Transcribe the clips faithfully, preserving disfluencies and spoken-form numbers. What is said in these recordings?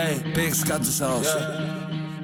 Hey, Big's got the sauce. Yeah.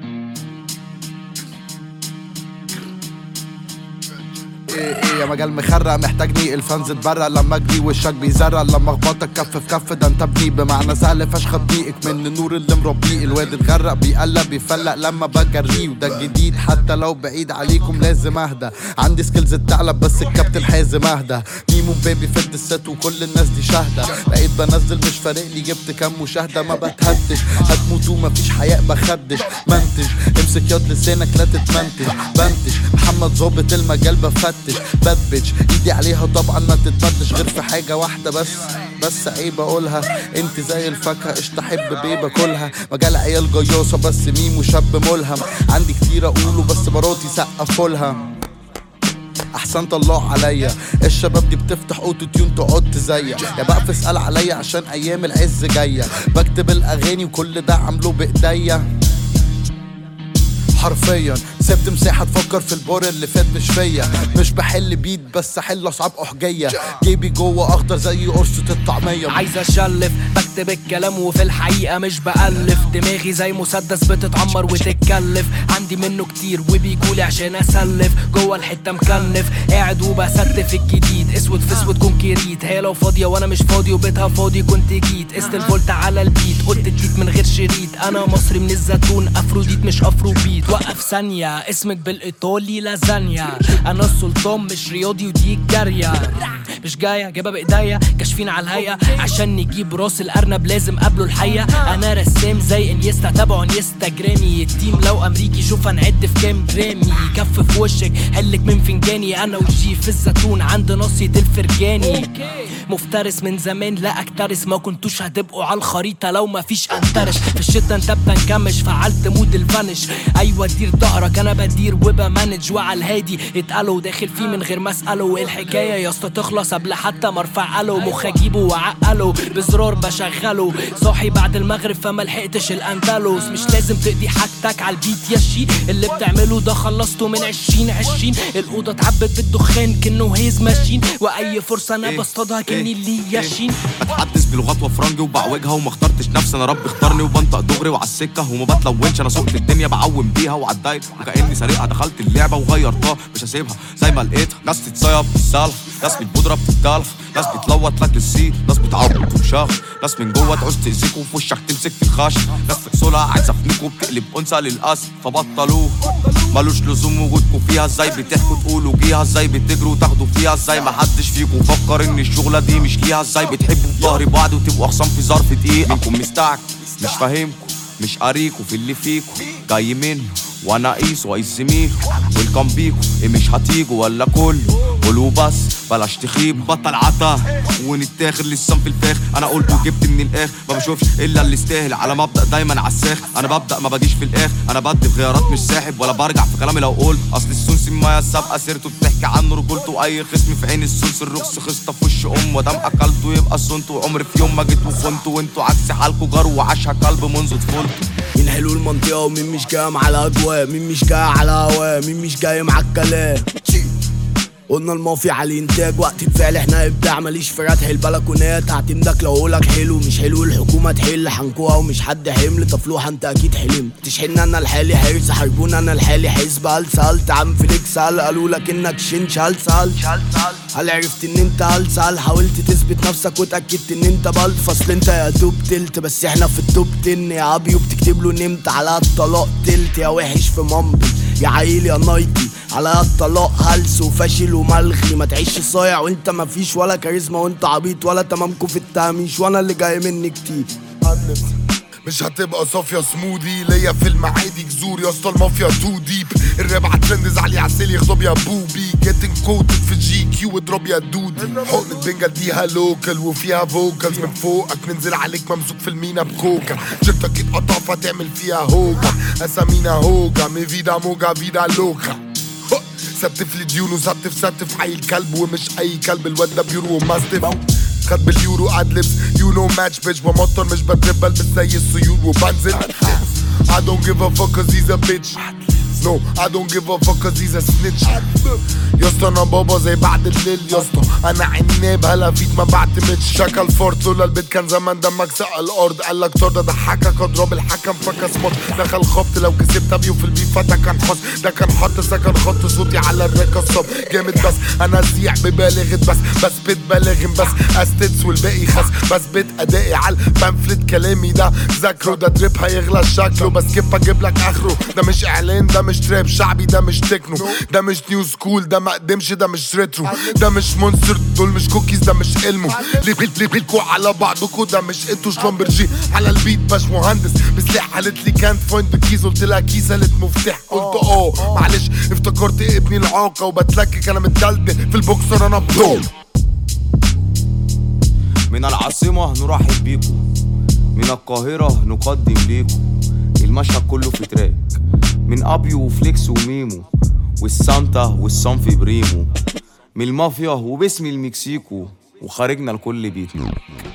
ايه ايه يا مجال مخرق محتاجني الفانز تبرق لما اجري وشك بيزرق لما اخبطك كف في كف ده انت ابني بمعنى سهل فشخ بضيقك من النور اللي مربيه الواد اتغرق بيقلق بيفلق لما بجريه وده الجديد حتى لو بعيد عليكم لازم اهدى عندي سكيلز الثعلب بس الكابتن حازم اهدى ميمو بيبي فت الست وكل الناس دي شاهده بقيت بنزل مش فارق لي جبت كام مشاهده ما بتهدش هتموتوا مفيش حياء بخدش منتج امسك ياض لسانك لا تتمنتج بنتج محمد ظابط المجال بفتش باد بيتش ايدي عليها طبعا ما تتبدش غير في حاجه واحده بس بس عيب اقولها انت زي الفاكهه قشطه حب بيبه كلها مجال عيال جياصه بس ميمو شاب ملهم عندي كتير اقوله بس مراتي سقفولها احسن طلع عليا الشباب دي بتفتح اوتو تيون تقعد تزيق يا بقى اسال عليا عشان ايام العز جايه بكتب الاغاني وكل ده عامله بايديا حرفيا سبت مساحة تفكر في البور اللي فات مش فيا مش بحل بيت بس احل اصعاب احجية جيبي جوه اخضر زي قرصة الطعمية عايز اشلف بكتب الكلام وفي الحقيقة مش بألف دماغي زي مسدس بتتعمر وتتكلف عندي منه كتير وبيجولي عشان اسلف جوه الحتة مكلف قاعد وبستف الجديد اسود في اسود كونكريت هي لو فاضية وانا مش فاضي وبيتها فاضي كنت جيت قست الفولت على البيت قلت التيت من غير شريط انا مصري من الزيتون افروديت مش افروبيت وقف ثانية اسمك بالايطالي لازانيا انا السلطان مش رياضي ودي الجارية مش جاية جايبها بايديا كاشفين على الهيئة عشان نجيب راس الارنب لازم قبله الحية انا رسام زي انيستا تابعوا انيستا جرامي التيم لو امريكي شوف هنعد في كام جرامي كف في وشك حلك من فنجاني انا وجي في الزيتون عند ناصية الفرجاني مفترس من زمان لا اكترس ما كنتوش هتبقوا على الخريطة لو ما فيش انترش في الشتا انت بتنكمش فعلت مود الفانش ايوه دير ظهرك انا بدير وبمانج وعلى الهادي اتقالوا داخل فيه من غير ما اساله الحكايه يا اسطى تخلص قبل حتى ما ارفع له مخ اجيبه وعقله بزرار بشغله صاحي بعد المغرب فما لحقتش الاندلس مش لازم تقضي حاجتك على البيت يا شي اللي بتعمله ده خلصته من عشرين عشرين الاوضه اتعبت بالدخان كأنه هيز ماشين واي فرصه انا بصطادها كاني اللي ياشين بتحدث بلغات وفرنجي وبعوجها وما اخترتش نفسي انا ربي اختارني وبنطق دغري وعلى السكه وما بتلونش انا سوقت الدنيا بعوم بيها وعلى الدايت وكاني سريعه دخلت اللعبه وغيرتها مش هسيبها زي ما لقيتها ناس تتصيب بالسلف ناس بالبودره بتتدلف ناس بتلوت لك للسي ناس بتعرض وشاغ ناس من جوه تعوز تاذيك وفي وشك تمسك في الخش ناس في اصولها عايزه تفنيك وبتقلب انثى للاسف فبطلوه ملوش لزوم وجودكوا فيها ازاي بتحكوا تقولوا جيها ازاي بتجروا وتاخدوا فيها ازاي ما حدش فيكوا فكر ان الشغله دي مش ليها ازاي بتحبوا في ظهر بعض وتبقوا اخصام في ظرف دقيقه منكم مستعجل مش فاهمكوا مش قاريكوا في اللي فيكوا جاي منه وانا قيس وقيس زميله ويلكم بيكوا ايه مش هتيجوا ولا كله قولوا بس بلاش تخيب بطل عطا ونتاخر للصنف في الفاخ انا قلت وجبت من الاخر ما بشوفش الا اللي يستاهل على مبدا دايما عالساخ انا ببدا ما باجيش في الاخر انا بدي في غيارات مش ساحب ولا برجع في كلامي لو قلت اصل السونس ما السابقه سيرته بتحكي عنه رجولته واي خصم في عين السونس الرخص خسطه في وش ام ودام اكلته يبقى صنته عمري في يوم ما جيت وخنته وانتوا عكس حالكوا جروا وعاشها كلب منذ طفولته مين حلو المنطقه ومين مش جاي على اجواء مين مش جاي على هواه مين مش جاي مع الكلام قلنا المافي على الانتاج وقت الفعل احنا ابداع ماليش في فتح البلكونات هعتمدك لو اقولك حلو مش حلو الحكومه تحل حنكوها ومش حد حمل طفلوحه انت اكيد حلمت تشحن انا الحالي حرص حربون انا الحالي حزب هل سالت عم فليكس هل قالوا لك انك شنش هل سالت هل عرفت ان انت هل سال حاولت تثبت نفسك وتاكدت ان انت بلد فصل انت يا دوب تلت بس احنا في التوب تن يا عبي وبتكتب له نمت على الطلاق تلت يا وحش في مامبل يا عيل يا نايتي على الطلاق هلس وفاشل وملغي ما تعيش صايع وانت مفيش ولا كاريزما وانت عبيط ولا تمامكو في التهميش وانا اللي جاي مني كتير مش هتبقى صافية سمودي ليا في المعادي جذور يا اسطى المافيا تو ديب الراب عالترند علي عسل يخضب يا بوبي جيتنج كوتد في جي كيو اضرب يا دودي حقنة بنجل ديها لوكال وفيها فوكالز من فوقك ننزل عليك ممسوك في المينا بكوكا جبتك اتقطع فتعمل فيها هوجا اسامينا هوجا مي فيدا موجا فيدا لوكا ستف لي ديون وستف ستف حي الكلب ومش اي كلب الواد ده بيورو وماستف خد باليورو ادلبس يو نو ماتش بيتش بمطر مش بتربل بس زي السيول وبنزل I don't give a fuck cause he's a bitch No I don't give a fuck cause he's a snitch. يسطا انا بابا زي بعد الليل يسطا، انا عناب هلا فيك ما بعتمدش. شكل فورت لولا البيت كان زمان دمك سقى الارض. قالك طرد اضحكك اضرب الحكم فكس مط. دخل خبط لو كسبت ابيو في البيت فتا كان حظ. ده كان حط سكن خط صوتي على الركه الصب جامد بس انا زيع ببالغ بس بس بيت بالغ بس استدس والباقي خس. بس بيت ادائي على البامفلت كلامي ده ذاكره. ده دريب هيغلى شكله بس كيف اجيب لك اخره. ده مش اعلان ده مش تراب شعبي ده مش تكنو. ده مش نيو سكول ده ما قدمش ده مش ريترو. ده مش مونستر دول مش كوكيز ده مش علمه. ليه ليه بيلكوا على بعضكوا ده مش انتوا شلومبرجي على البيت باش مهندس بسلاح. قالت لي كانت فايند ذا كيز قلت لها كيس قالت مفتاح قلت اه معلش افتكرت ابني العاقه وبتلكك انا متدلدل في البوكسر انا بطول. من العاصمة نرحب بيكو، من القاهرة نقدم ليكو المشهد كله في تراك من ابيو وفليكس وميمو والسانتا والصنف بريمو من المافيا وباسم المكسيكو وخارجنا لكل بيت.